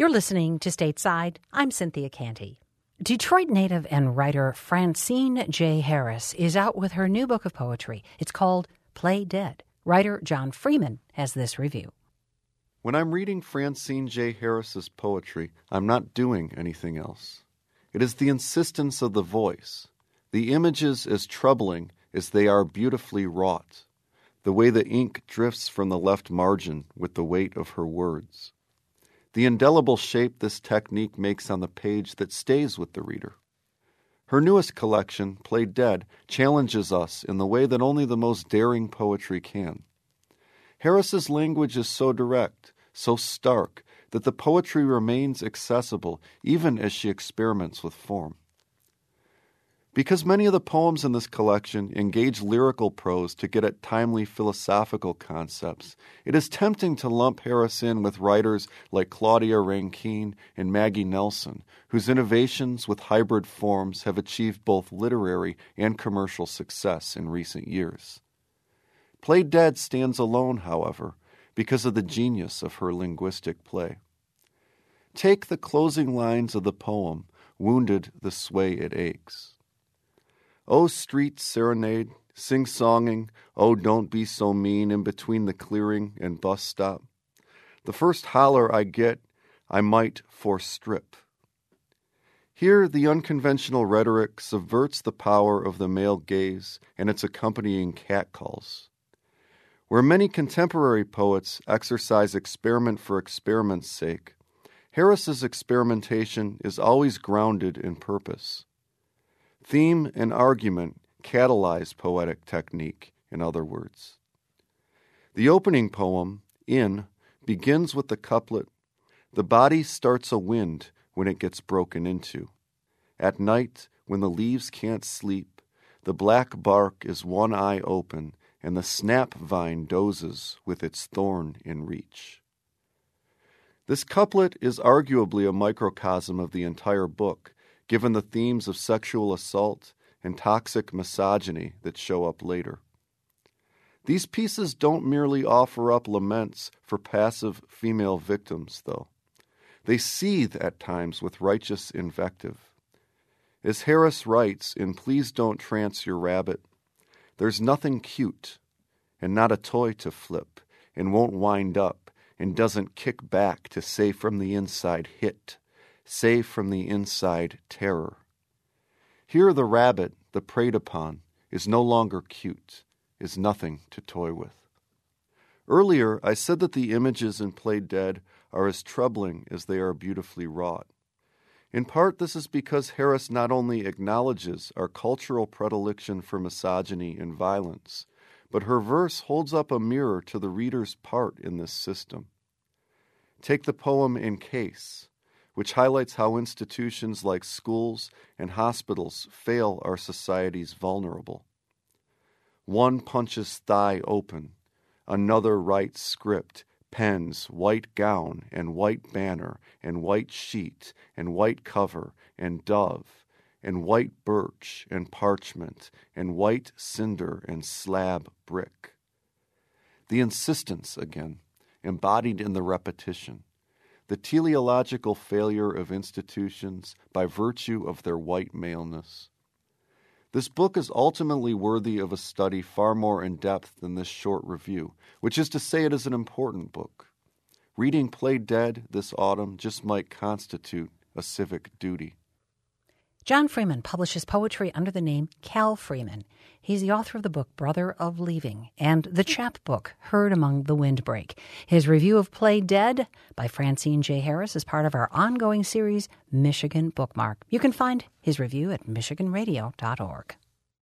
You're listening to Stateside. I'm Cynthia Canty. Detroit native and writer Francine J. Harris is out with her new book of poetry. It's called Play Dead. Writer John Freeman has this review. When I'm reading Francine J. Harris's poetry, I'm not doing anything else. It is the insistence of the voice, the images as troubling as they are beautifully wrought, the way the ink drifts from the left margin with the weight of her words, the indelible shape this technique makes on the page that stays with the reader. Her newest collection, Play Dead, challenges us in the way that only the most daring poetry can. Harris's language is so direct, so stark, that the poetry remains accessible even as she experiments with form. Because many of the poems in this collection engage lyrical prose to get at timely philosophical concepts, it is tempting to lump Harris in with writers like Claudia Rankine and Maggie Nelson, whose innovations with hybrid forms have achieved both literary and commercial success in recent years. Play Dead stands alone, however, because of the genius of her linguistic play. Take the closing lines of the poem, Wounded this Way It Aches. Oh, street serenade, sing-songing, oh, don't be so mean in between the clearing and bus stop. The first holler I get, I might forstrip. Here, the unconventional rhetoric subverts the power of the male gaze and its accompanying catcalls. Where many contemporary poets exercise experiment for experiment's sake, Harris's experimentation is always grounded in purpose. Theme and argument catalyze poetic technique, in other words. The opening poem, In, begins with the couplet, "The body starts a wind when it gets broken into. At night, when the leaves can't sleep, the black bark is one eye open, and the snap vine dozes with its thorn in reach." This couplet is arguably a microcosm of the entire book, given the themes of sexual assault and toxic misogyny that show up later. These pieces don't merely offer up laments for passive female victims, though. They seethe at times with righteous invective. As Harris writes in Please Don't Trance Your Rabbit, there's nothing cute, and not a toy to flip, and won't wind up, and doesn't kick back to say from the inside hit, say from the inside terror. Here the rabbit, the preyed upon, is no longer cute, is nothing to toy with. Earlier, I said that the images in Play Dead are as troubling as they are beautifully wrought. In part, this is because Harris not only acknowledges our cultural predilection for misogyny and violence, but her verse holds up a mirror to the reader's part in this system. Take the poem Encase, which highlights how institutions like schools and hospitals fail our society's vulnerable. One punches thigh open, another writes script, pens white gown and white banner and white sheet and white cover and dove and white birch and parchment and white cinder and slab brick. The insistence again, embodied in the repetition, the teleological failure of institutions by virtue of their white maleness. This book is ultimately worthy of a study far more in depth than this short review, which is to say it is an important book. Reading Play Dead this autumn just might constitute a civic duty. John Freeman publishes poetry under the name Cal Freeman. He's the author of the book Brother of Leaving and the chapbook Heard Among the Windbreak. His review of Play Dead by Francine J. Harris is part of our ongoing series, Michigan Bookmark. You can find his review at michiganradio.org.